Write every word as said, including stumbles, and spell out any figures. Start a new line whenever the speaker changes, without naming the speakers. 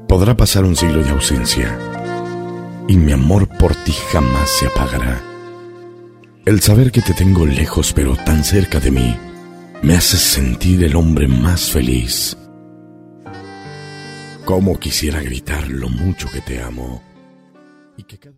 Podrá pasar un siglo de ausencia y mi amor por ti jamás se apagará. El saber que te tengo lejos pero tan cerca de mí me hace sentir el hombre más feliz. Cómo quisiera gritar lo mucho que te amo y que cada